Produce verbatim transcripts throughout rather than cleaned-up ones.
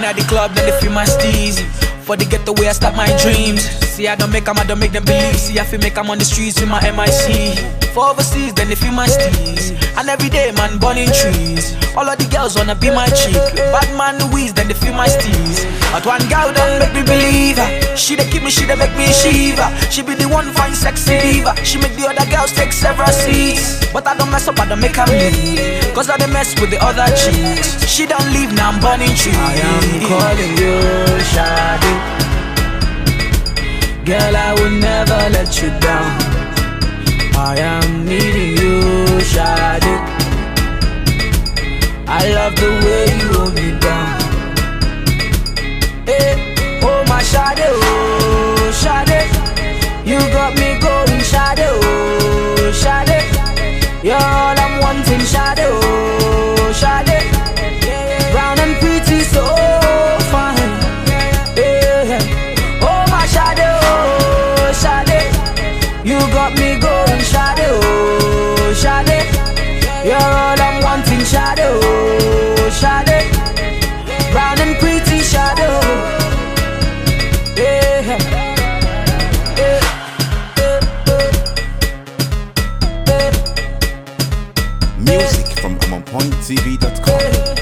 in at the club, then they feel my steezy. For the getaway, I start my dreams. See, I don't make them, I don't make them believe. See, I feel make them on the streets with my M I C. For overseas, then they feel my steez. And every day, man, burning trees. All of the girls wanna be my chick. Bad man Louise, then they feel my steez. But one girl don't make me believe her. She dey keep me, she dey make me shiver. She be the one fine sexy diva. She make the other girls take several seats. But I don't mess up, I don't make her leave. Cause I don't mess with the other chicks. She don't leave, now I'm burning trees. I am calling you, Shawty. Girl, I will never let you down. I am needing you, Shawty. I love the way you hold me down. Hey, oh my Shawty, oh Shawty. You got me going, Shawty, oh Shawty. You're all I'm wanting, Shawty, oh Shawty. Brown and pretty, so fine. Yeah. Oh my Shawty, oh Shawty. You got me going, Shawty, oh Shawty. You're all I'm wanting, Shawty, oh Shawty. Brown and pretty, Shawty. Yeah. Yeah. Music from I'm on point T V dot com.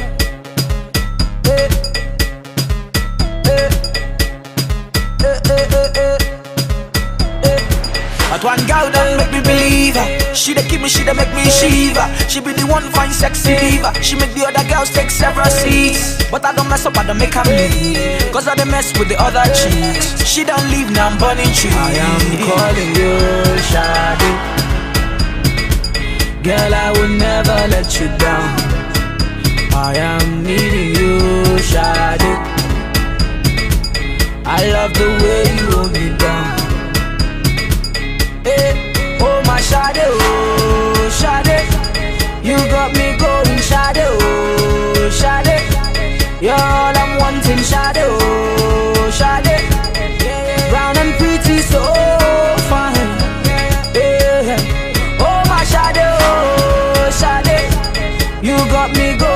But one girl don't make me believe her. She dey keep me, she dey make me shiver. She be the one fine sexy diva. She make the other girls take several seats. But I don't mess up, I don't make her leave. Cause I don't mess with the other chicks. She don't leave, now I'm burning trees. I am calling you, Shawty. Girl, I will never let you down. I am needing you, Shawty. I love the way you hold me down. Hey, oh my Shawty, oh Shawty. You got me going, Shawty, oh Shawty. You're all I'm wanting, Shawty, oh Shawty. Brown and pretty, so fine. Yeah. Oh my Shawty, oh Shawty. You got me going.